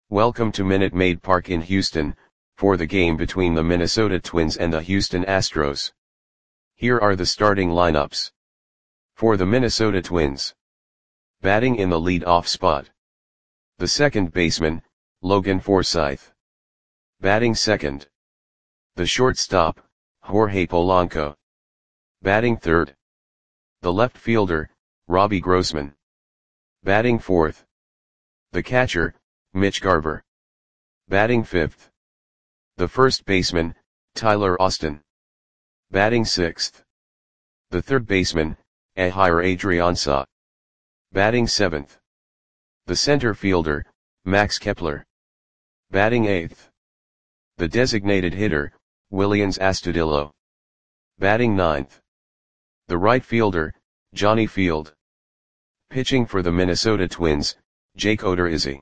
Welcome to Minute Maid Park in Houston, for the game between the Minnesota Twins and the Houston Astros. Here are the starting lineups. For the Minnesota Twins. Batting in the lead-off spot. The second baseman, Logan Forsythe. Batting second. The shortstop, Jorge Polanco. Batting third. The left fielder, Robbie Grossman. Batting fourth. The catcher, Mitch Garver. Batting fifth. The first baseman, Tyler Austin. Batting sixth. The third baseman, Ehire Adrianza. Batting seventh. The center fielder, Max Kepler. Batting eighth. The designated hitter, Willians Astudillo. Batting ninth. The right fielder, Johnny Field. Pitching for the Minnesota Twins, Jake Odorizzi.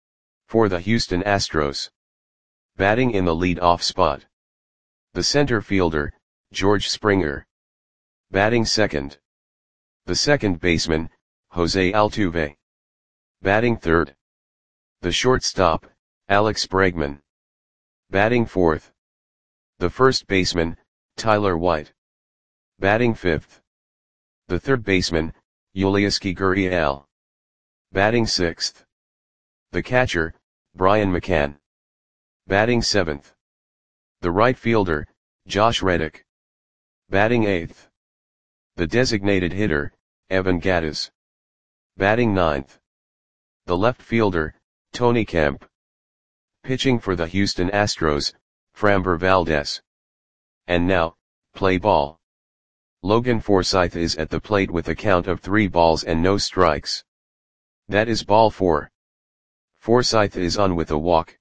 For the Houston Astros. Batting in the lead-off spot. The center fielder, George Springer. Batting second. The second baseman, Jose Altuve. Batting third. The shortstop, Alex Bregman. Batting fourth. The first baseman, Tyler White. Batting fifth. The third baseman, Yulieski Gurriel. Batting sixth. The catcher, Brian McCann. Batting seventh. The right fielder, Josh Reddick. Batting eighth. The designated hitter, Evan Gattis. Batting ninth. The left fielder, Tony Kemp. Pitching for the Houston Astros, Framber Valdez. And now, play ball. Logan Forsythe is at the plate with a count of 3 balls and no strikes. That is ball 4. Forsythe is on with a walk.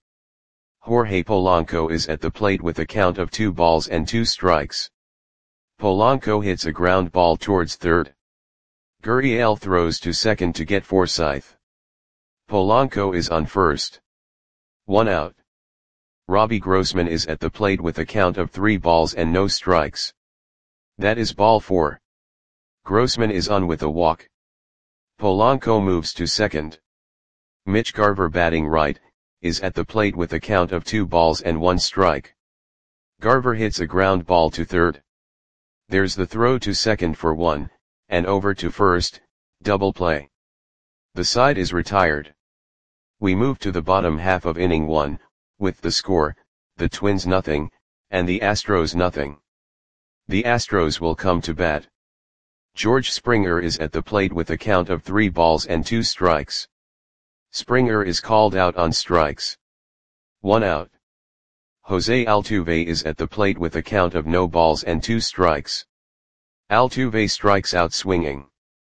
Jorge Polanco is at the plate with a count of 2 balls and 2 strikes. Polanco hits a ground ball towards third. Gurriel throws to second to get Forsythe. Polanco is on first. 1 out. Robbie Grossman is at the plate with a count of 3 balls and no strikes. That is ball 4. Grossman is on with a walk. Polanco moves to second. Mitch Garver, batting right, is at the plate with a count of 2 balls and 1 strike. Garver hits a ground ball to third. There's the throw to second for 1, and over to first, double play. The side is retired. We move to the bottom half of inning 1, with the score, the Twins nothing, and the Astros nothing. The Astros will come to bat. George Springer is at the plate with a count of 3 balls and 2 strikes. Springer is called out on strikes. 1 out. Jose Altuve is at the plate with a count of no balls and 2 strikes. Altuve strikes out swinging.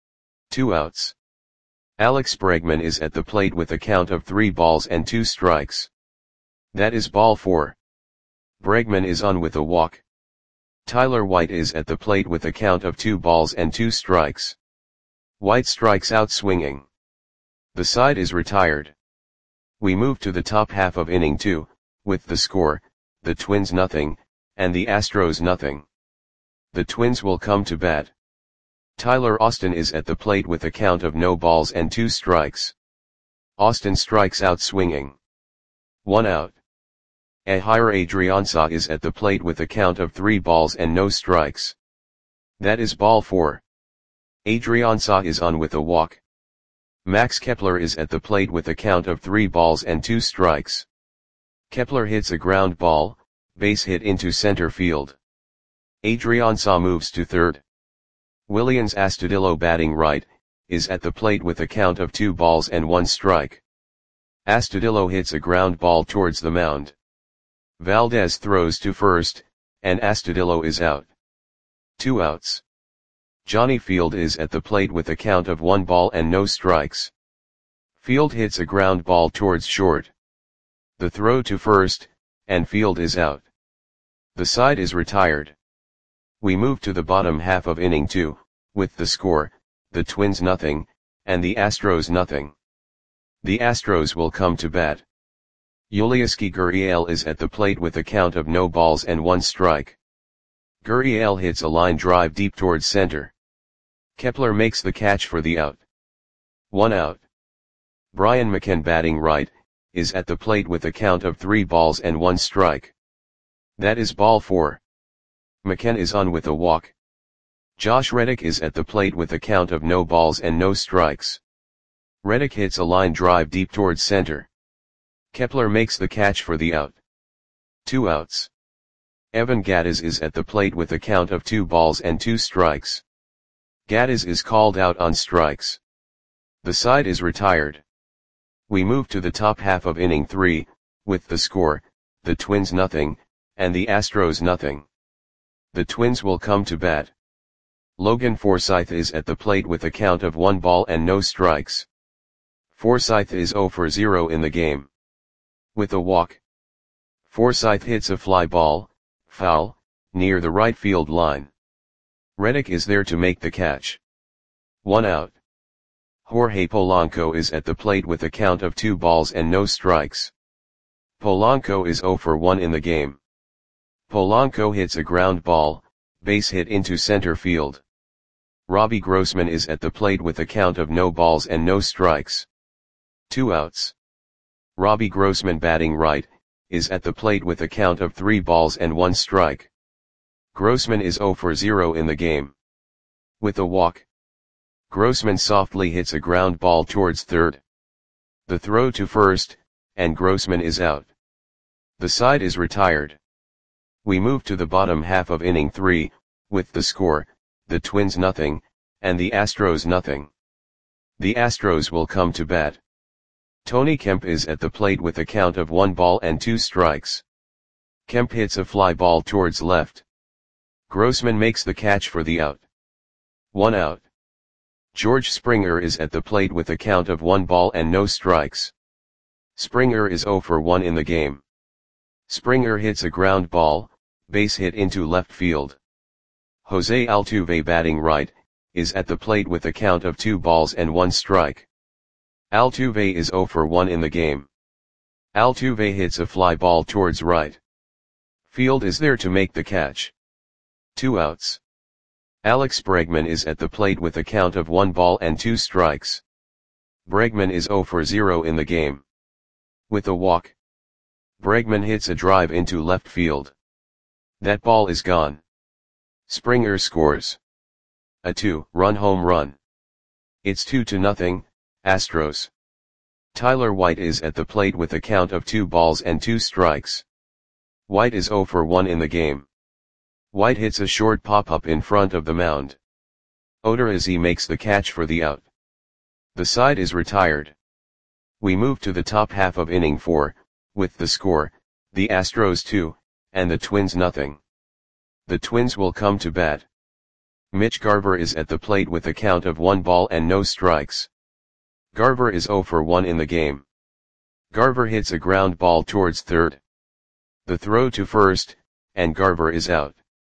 2 outs. Alex Bregman is at the plate with a count of 3 balls and 2 strikes. That is ball 4. Bregman is on with a walk. Tyler White is at the plate with a count of 2 balls and 2 strikes. White strikes out swinging. The side is retired. We move to the top half of inning 2, with the score, the Twins nothing, and the Astros nothing. The Twins will come to bat. Tyler Austin is at the plate with a count of no balls and 2 strikes. Austin strikes out swinging. 1 out. Ehire Adrianza is at the plate with a count of 3 balls and no strikes. That is ball 4. Adrianza is on with a walk. Max Kepler is at the plate with a count of 3 balls and 2 strikes. Kepler hits a ground ball, base hit into center field. Adrianza moves to third. Willians Astudillo, batting right, is at the plate with a count of 2 balls and 1 strike. Astudillo hits a ground ball towards the mound. Valdez throws to first, and Astudillo is out. 2 outs. Johnny Field is at the plate with a count of 1 ball and no strikes. Field hits a ground ball towards short. The throw to first, and Field is out. The side is retired. We move to the bottom half of inning 2, with the score, the Twins nothing, and the Astros nothing. The Astros will come to bat. Yulieski Gurriel is at the plate with a count of no balls and 1 strike. Gurriel hits a line drive deep towards center. Kepler makes the catch for the out. 1 out. Brian McCann, batting right, is at the plate with a count of 3 balls and 1 strike. That is ball 4. McKenna is on with a walk. Josh Reddick is at the plate with a count of no balls and no strikes. Reddick hits a line drive deep towards center. Kepler makes the catch for the out. 2 outs. Evan Gattis is at the plate with a count of 2 balls and 2 strikes. Gattis is called out on strikes. The side is retired. We move to the top half of inning 3, with the score, the Twins nothing, and the Astros nothing. The Twins will come to bat. Logan Forsythe is at the plate with a count of 1 ball and no strikes. Forsythe is 0 for 0 in the game. With a walk, Forsythe hits a fly ball, foul, near the right field line. Reddick is there to make the catch. 1 out. Jorge Polanco is at the plate with a count of 2 balls and no strikes. Polanco is 0 for 1 in the game. Polanco hits a ground ball, base hit into center field. Robbie Grossman is at the plate with a count of no balls and no strikes. 2 outs. Robbie Grossman, batting right, is at the plate with a count of 3 balls and 1 strike. Grossman is 0 for 0 in the game. With a walk, Grossman softly hits a ground ball towards third. The throw to first, and Grossman is out. The side is retired. We move to the bottom half of inning 3, with the score, the Twins nothing, and the Astros nothing. The Astros will come to bat. Tony Kemp is at the plate with a count of 1 ball and 2 strikes. Kemp hits a fly ball towards left. Grossman makes the catch for the out. 1 out. George Springer is at the plate with a count of 1 ball and no strikes. Springer is 0 for 1 in the game. Springer hits a ground ball, base hit into left field. Jose Altuve, batting right, is at the plate with a count of 2 balls and 1 strike. Altuve is 0 for 1 in the game. Altuve hits a fly ball towards right. Field is there to make the catch. 2 outs. Alex Bregman is at the plate with a count of 1 ball and 2 strikes. Bregman is 0 for 0 in the game. With a walk, Bregman hits a drive into left field. That ball is gone. Springer scores a 2-run home run. It's 2-0, Astros. Tyler White is at the plate with a count of 2 balls and 2 strikes. White is 0 for 1 in the game. White hits a short pop-up in front of the mound. Odorizzi makes the catch for the out. The side is retired. We move to the top half of inning 4, with the score, the Astros 2, and the Twins nothing. The Twins will come to bat. Mitch Garver is at the plate with a count of 1 ball and no strikes. Garver is 0 for 1 in the game. Garver hits a ground ball towards third. The throw to first, and Garver is out.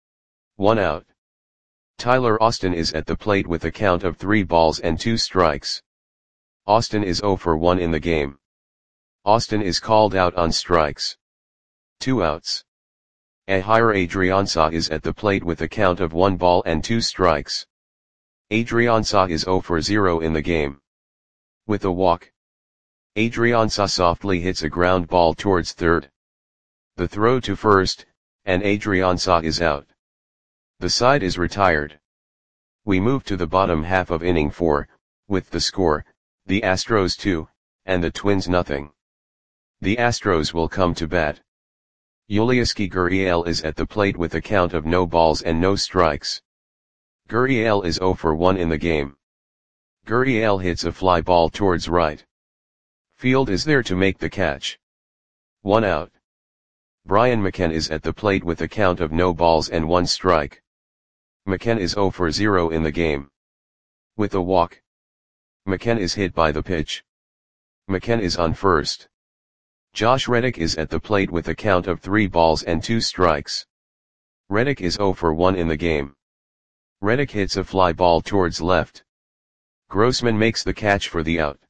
1 out. Tyler Austin is at the plate with a count of 3 balls and 2 strikes. Austin is 0 for 1 in the game. Austin is called out on strikes. 2 outs. Ehire Adrianza is at the plate with a count of 1 ball and 2 strikes. Adrianza is 0 for 0 in the game. With a walk, Adrianza softly hits a ground ball towards third. The throw to first, and Adrianza is out. The side is retired. We move to the bottom half of inning 4, with the score, the Astros 2, and the Twins nothing. The Astros will come to bat. Yulieski Gurriel is at the plate with a count of no balls and no strikes. Gurriel is 0 for 1 in the game. Gurriel hits a fly ball towards right. Field is there to make the catch. 1 out. Brian McKenna is at the plate with a count of no balls and 1 strike. McKenna is 0 for 0 in the game. With a walk, McKenna is hit by the pitch. McKenna is on first. Josh Reddick is at the plate with a count of 3 balls and 2 strikes. Reddick is 0 for 1 in the game. Reddick hits a fly ball towards left. Grossman makes the catch for the out.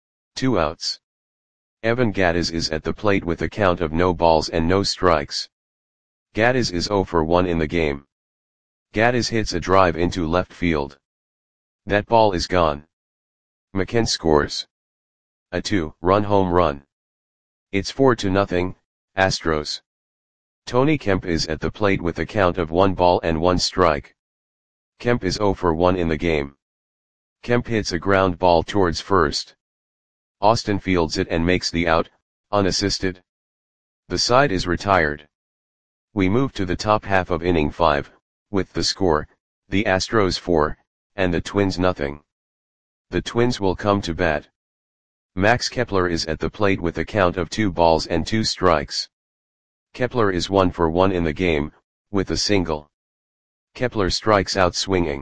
2 outs. Evan Gattis is at the plate with a count of no balls and no strikes. Gattis is 0 for 1 in the game. Gattis hits a drive into left field. That ball is gone. McKenna scores a 2-run home run. It's 4-0, Astros. Tony Kemp is at the plate with a count of 1 ball and 1 strike. Kemp is 0 for 1 in the game. Kemp hits a ground ball towards first. Austin fields it and makes the out, unassisted. The side is retired. We move to the top half of inning 5, with the score, the Astros 4, and the Twins nothing. The Twins will come to bat. Max Kepler is at the plate with a count of 2 balls and 2 strikes. Kepler is 1 for 1 in the game, with a single. Kepler strikes out swinging.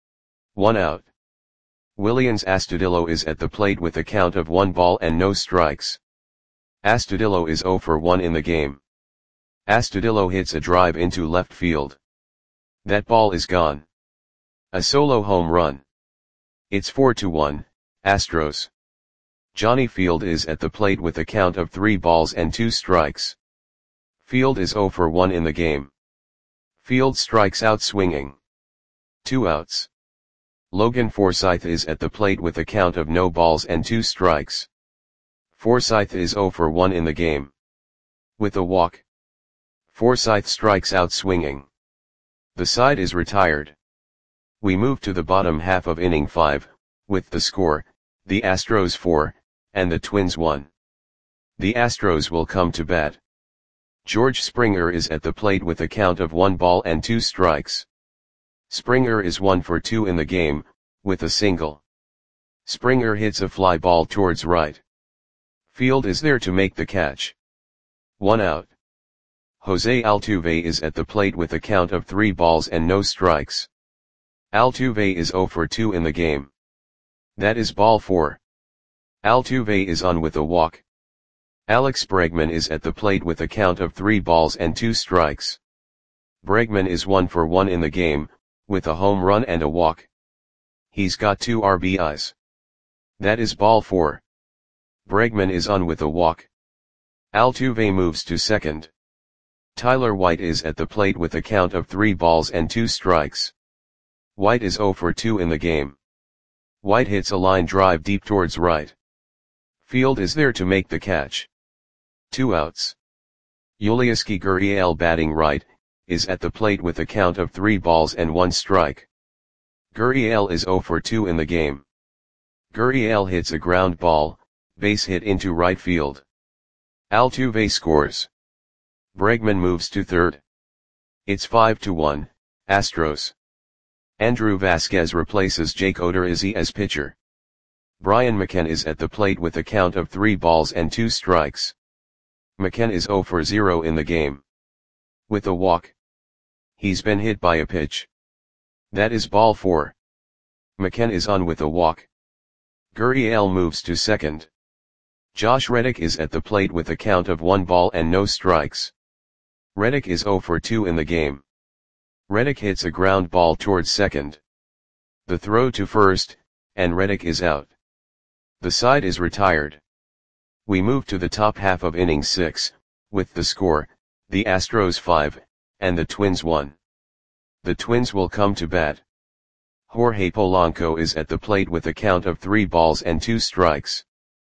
1 out. Willians Astudillo is at the plate with a count of 1 ball and no strikes. Astudillo is 0 for 1 in the game. Astudillo hits a drive into left field. That ball is gone. A solo home run. It's 4-1, Astros. Johnny Field is at the plate with a count of 3 balls and 2 strikes. Field is 0 for 1 in the game. Field strikes out swinging. 2 outs. Logan Forsythe is at the plate with a count of no balls and 2 strikes. Forsythe is 0 for 1 in the game. With a walk. Forsythe strikes out swinging. The side is retired. We move to the bottom half of inning 5, with the score, the Astros 4, and the Twins 1. The Astros will come to bat. George Springer is at the plate with a count of 1 ball and 2 strikes. Springer is 1 for 2 in the game, with a single. Springer hits a fly ball towards right. Field is there to make the catch. 1 out. Jose Altuve is at the plate with a count of 3 balls and no strikes. Altuve is 0 for 2 in the game. That is ball 4. Altuve is on with a walk. Alex Bregman is at the plate with a count of 3 balls and 2 strikes. Bregman is 1 for 1 in the game, with a home run and a walk. He's got 2 RBIs. That is ball 4. Bregman is on with a walk. Altuve moves to second. Tyler White is at the plate with a count of 3 balls and 2 strikes. White is 0 for 2 in the game. White hits a line drive deep towards right. Field is there to make the catch. 2 outs. Yulieski Gurriel batting right, is at the plate with a count of 3 balls and 1 strike. Gurriel is 0 for 2 in the game. Gurriel hits a ground ball, base hit into right field. Altuve scores. Bregman moves to third. It's 5-1, Astros. Andrew Vasquez replaces Jake Odorizzi as pitcher. Brian McCann is at the plate with a count of 3 balls and 2 strikes. McCann is 0 for 0 in the game. With a walk. He's been hit by a pitch. That is ball 4. McCann is on with a walk. Gurriel moves to second. Josh Reddick is at the plate with a count of 1 ball and no strikes. Reddick is 0 for 2 in the game. Reddick hits a ground ball towards second. The throw to first, and Reddick is out. The side is retired. We move to the top half of inning 6, with the score, the Astros 5, and the Twins 1. The Twins will come to bat. Jorge Polanco is at the plate with a count of 3 balls and 2 strikes.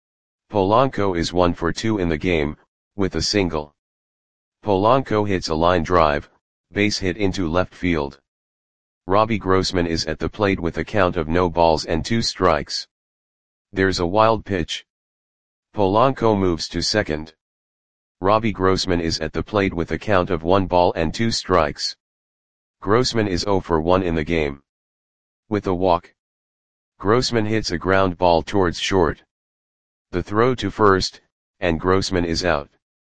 Polanco is 1 for 2 in the game, with a single. Polanco hits a line drive, base hit into left field. Robbie Grossman is at the plate with a count of no balls and 2 strikes. There's a wild pitch. Polanco moves to second. Robbie Grossman is at the plate with a count of 1 ball and 2 strikes. Grossman is 0 for 1 in the game. With a walk. Grossman hits a ground ball towards short. The throw to first, and Grossman is out.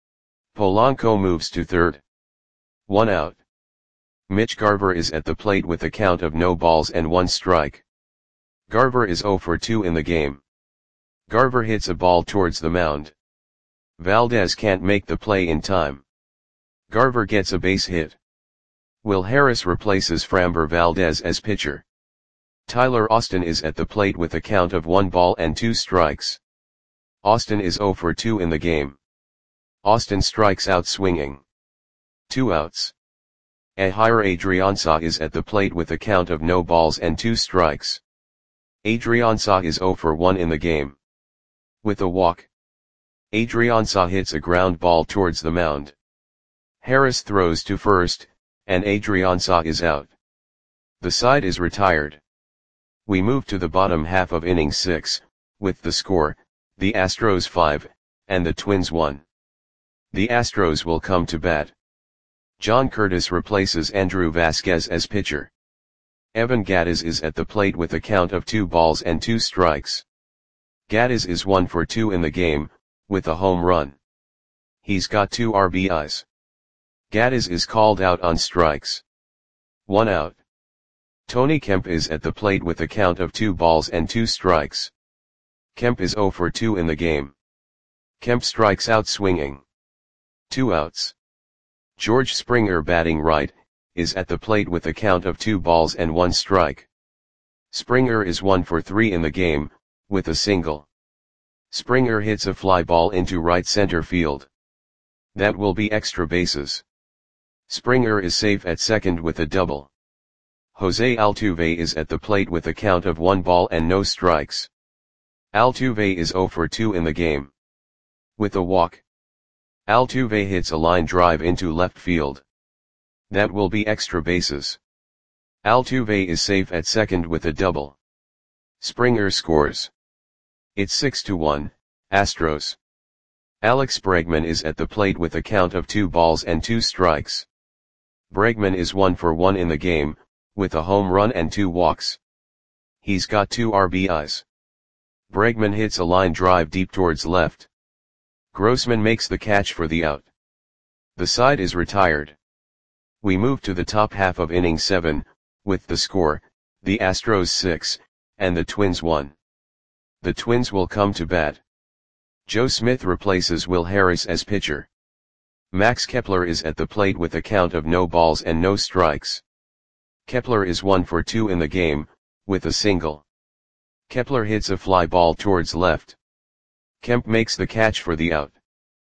Polanco moves to third. 1 out. Mitch Garver is at the plate with a count of no balls and 1 strike. Garver is 0 for 2 in the game. Garver hits a ball towards the mound. Valdez can't make the play in time. Garver gets a base hit. Will Harris replaces Framber Valdez as pitcher. Tyler Austin is at the plate with a count of 1 ball and 2 strikes. Austin is 0 for 2 in the game. Austin strikes out swinging. 2 outs. Ehire Adrianza is at the plate with a count of no balls and 2 strikes. Adrianza is 0 for 1 in the game. With a walk. Adrianza hits a ground ball towards the mound. Harris throws to first, and Adrianza is out. The side is retired. We move to the bottom half of inning 6, with the score, the Astros 5, and the Twins 1. The Astros will come to bat. John Curtis replaces Andrew Vasquez as pitcher. Evan Gattis is at the plate with a count of 2-2 strikes. Gattis is 1 for 2 in the game, with a home run. He's got 2 RBIs. Gattis is called out on strikes. 1 out. Tony Kemp is at the plate with a count of 2-2 strikes. Kemp is 0 for 2 in the game. Kemp strikes out swinging. 2 outs. George Springer, batting right, is at the plate with a count of 2-1 strike. Springer is 1 for 3 in the game, with a single. Springer hits a fly ball into right center field. That will be extra bases. Springer is safe at second with a double. Jose Altuve is at the plate with a count of 1 ball and no strikes. Altuve is 0 for 2 in the game. With a walk. Altuve hits a line drive into left field. That will be extra bases. Altuve is safe at second with a double. Springer scores. It's 6-1, Astros. Alex Bregman is at the plate with a count of 2-2 strikes. Bregman is 1 for 1 in the game, with a home run and 2 walks. He's got 2 RBIs. Bregman hits a line drive deep towards left. Grossman makes the catch for the out. The side is retired. We move to the top half of inning 7, with the score, the Astros 6, and the Twins 1. The Twins will come to bat. Joe Smith replaces Will Harris as pitcher. Max Kepler is at the plate with a count of no balls and no strikes. Kepler is 1 for 2 in the game, with a single. Kepler hits a fly ball towards left. Kemp makes the catch for the out.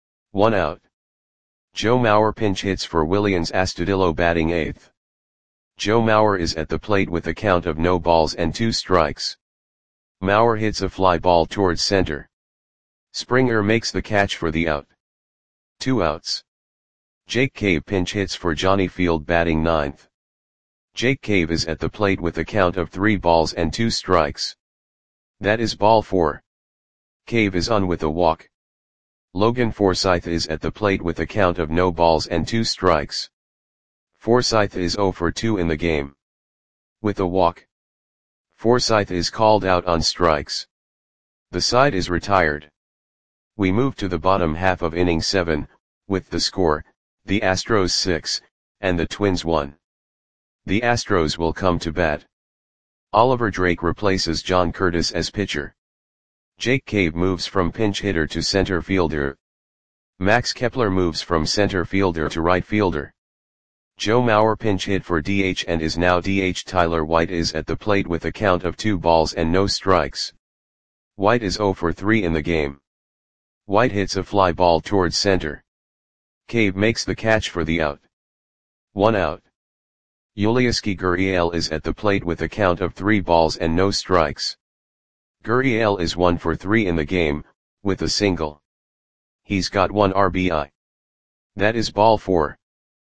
1 out. Joe Mauer pinch hits for Willians Astudillo, batting 8th. Joe Mauer is at the plate with a count of no balls and 2 strikes. Mauer hits a fly ball towards center. Springer makes the catch for the out. 2 outs. Jake Cave pinch hits for Johnny Field, batting 9th. Jake Cave is at the plate with a count of 3-2 strikes. That is ball 4. Cave is on with a walk. Logan Forsythe is at the plate with a count of no balls and 2 strikes. Forsythe is 0 for 2 in the game. With a walk. Forsythe is called out on strikes. The side is retired. We move to the bottom half of inning 7, with the score, the Astros 6, and the Twins 1. The Astros will come to bat. Oliver Drake replaces John Curtis as pitcher. Jake Cave moves from pinch hitter to center fielder. Max Kepler moves from center fielder to right fielder. Joe Mauer pinch hit for DH and is now DH. Tyler White is at the plate with a count of 2 balls and no strikes. White is 0 for 3 in the game. White hits a fly ball towards center. Cave makes the catch for the out. 1 out. Yulieski Gurriel is at the plate with a count of 3 balls and no strikes. Gurriel is 1 for 3 in the game, with a single. He's got 1 RBI. That is ball 4.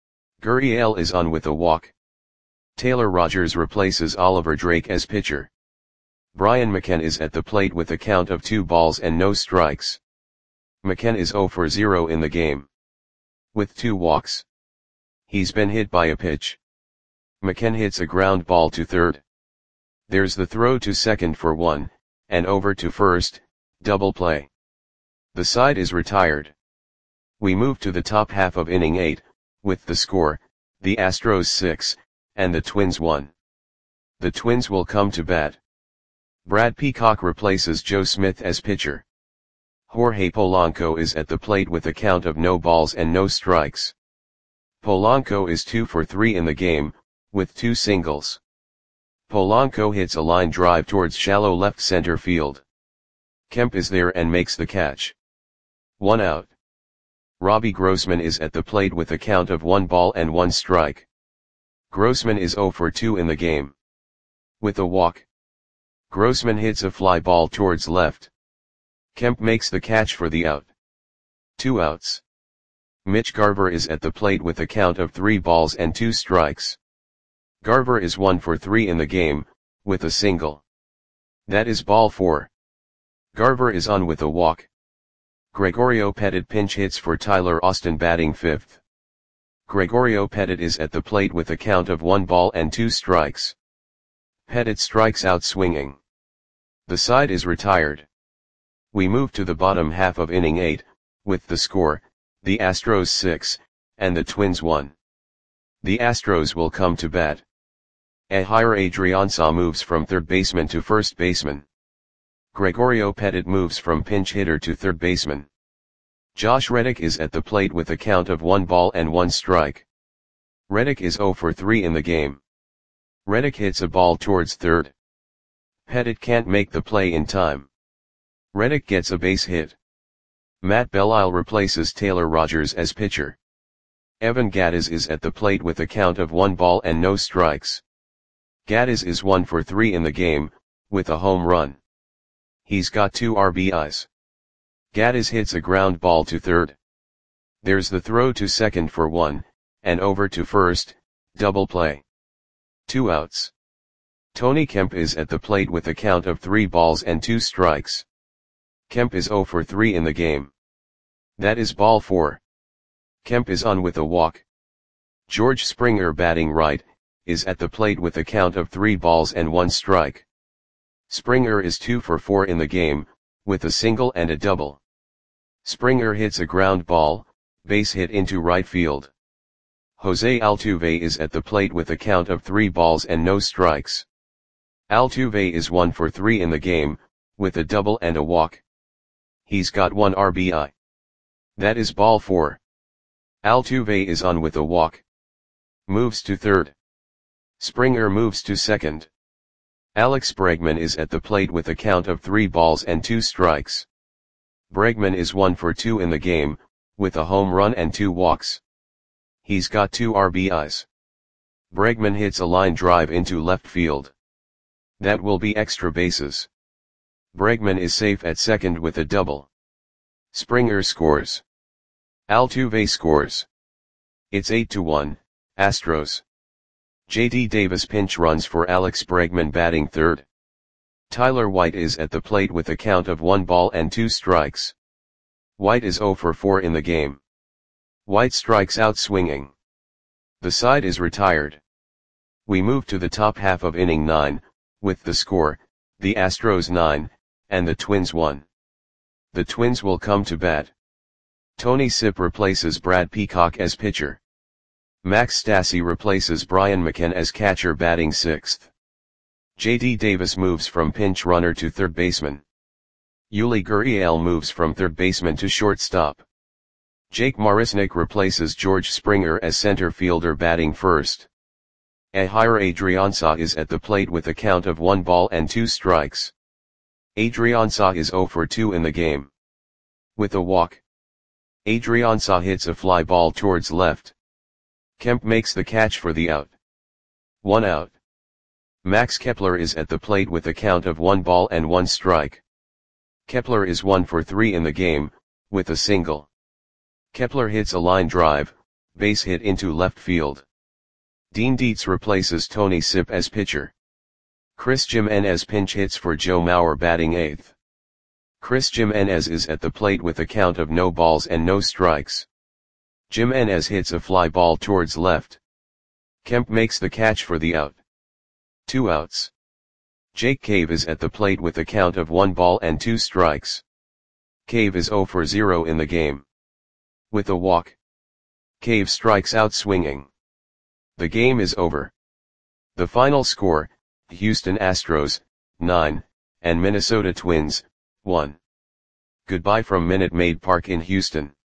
Gurriel is on with a walk. Taylor Rogers replaces Oliver Drake as pitcher. Brian McCann is at the plate with a count of 2 balls and no strikes. McCann is 0 for 0 in the game. With 2 walks. He's been hit by a pitch. McCann hits a ground ball to third. There's the throw to second for 1, and over to first, double play. The side is retired. We move to the top half of inning 8, with the score, the Astros 6, and the Twins 1. The Twins will come to bat. Brad Peacock replaces Joe Smith as pitcher. Jorge Polanco is at the plate with a count of no balls and no strikes. Polanco is 2 for 3 in the game, with 2 singles. Polanco hits a line drive towards shallow left center field. Kemp is there and makes the catch. 1 out. Robbie Grossman is at the plate with a count of 1 ball and 1 strike. Grossman is 0 for 2 in the game. With a walk. Grossman hits a fly ball towards left. Kemp makes the catch for the out. 2 outs. Mitch Garver is at the plate with a count of 3 balls and 2 strikes. Garver is 1 for 3 in the game, with a single. That is ball 4. Garver is on with a walk. Gregorio Petit pinch hits for Tyler Austin batting 5th. Gregorio Petit is at the plate with a count of 1 ball and 2 strikes. Petit strikes out swinging. The side is retired. We move to the bottom half of inning 8, with the score, the Astros 6, and the Twins 1. The Astros will come to bat. Ehire Adrianza moves from third baseman to first baseman. Gregorio Petit moves from pinch hitter to third baseman. Josh Reddick is at the plate with a count of 1 ball and 1 strike. Reddick is 0 for 3 in the game. Reddick hits a ball towards third. Petit can't make the play in time. Reddick gets a base hit. Matt Belisle replaces Taylor Rogers as pitcher. Evan Gattis is at the plate with a count of 1 ball and no strikes. Gattis is 1 for 3 in the game, with a home run. He's got 2 RBIs. Gattis hits a ground ball to third. There's the throw to second for 1, and over to first, double play. 2 outs. Tony Kemp is at the plate with a count of 3 balls and 2 strikes. Kemp is 0 for 3 in the game. That is ball 4. Kemp is on with a walk. George Springer batting right, is at the plate with a count of 3 balls and 1 strike. Springer is 2 for 4 in the game, with a single and a double. Springer hits a ground ball, base hit into right field. Jose Altuve is at the plate with a count of 3 balls and no strikes. Altuve is 1 for 3 in the game, with a double and a walk. He's got 1 RBI. That is ball 4. Altuve is on with a walk. Moves to third. Springer moves to second. Alex Bregman is at the plate with a count of 3 balls and 2 strikes. Bregman is 1 for 2 in the game, with a home run and 2 walks. He's got 2 RBIs. Bregman hits a line drive into left field. That will be extra bases. Bregman is safe at second with a double. Springer scores. Altuve scores. It's 8-1, Astros. J.D. Davis pinch runs for Alex Bregman batting third. Tyler White is at the plate with a count of 1 ball and 2 strikes. White is 0 for 4 in the game. White strikes out swinging. The side is retired. We move to the top half of inning 9, with the score, the Astros 9, and the Twins 1. The Twins will come to bat. Tony Sipp replaces Brad Peacock as pitcher. Max Stassi replaces Brian McCann as catcher batting 6th. J.D. Davis moves from pinch runner to third baseman. Yuli Gurriel moves from third baseman to shortstop. Jake Marisnick replaces George Springer as center fielder batting first. Ehire Adrianza is at the plate with a count of 1 ball and 2 strikes. Adrianza is 0 for 2 in the game. With a walk. Adrianza hits a fly ball towards left. Kemp makes the catch for the out. 1 out. Max Kepler is at the plate with a count of 1 ball and 1 strike. Kepler is 1 for 3 in the game, with a single. Kepler hits a line drive, base hit into left field. Dean Dietz replaces Tony Sipp as pitcher. Chris Jimenez pinch hits for Joe Mauer batting 8th. Chris Jimenez is at the plate with a count of no balls and no strikes. Jimenez hits a fly ball towards left. Kemp makes the catch for the out. 2 outs. Jake Cave is at the plate with a count of 1 ball and 2 strikes. Cave is 0 for 0 in the game. With a walk. Cave strikes out swinging. The game is over. The final score, Houston Astros, 9, and Minnesota Twins, 1. Goodbye from Minute Maid Park in Houston.